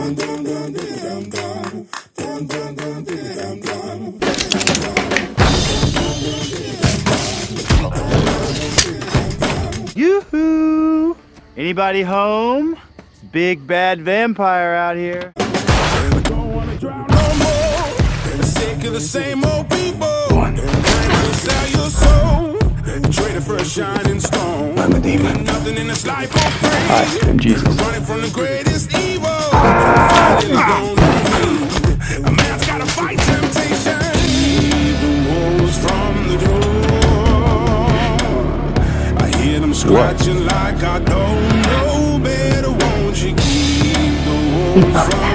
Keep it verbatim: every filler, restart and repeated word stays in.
Yoo-hoo! Anybody home? Big bad vampire out here. Don't wanna drown no more. Sick of the same old people. Trying to sell your soul. Traded for a shining stone. I'm a demon. Nothing in this life for free. I am Jesus. Running from the greatest evil. Ah! A man's gotta fight temptation. The wolves from the door. I hear them scratching like I don't know better. Won't you keep the wolves from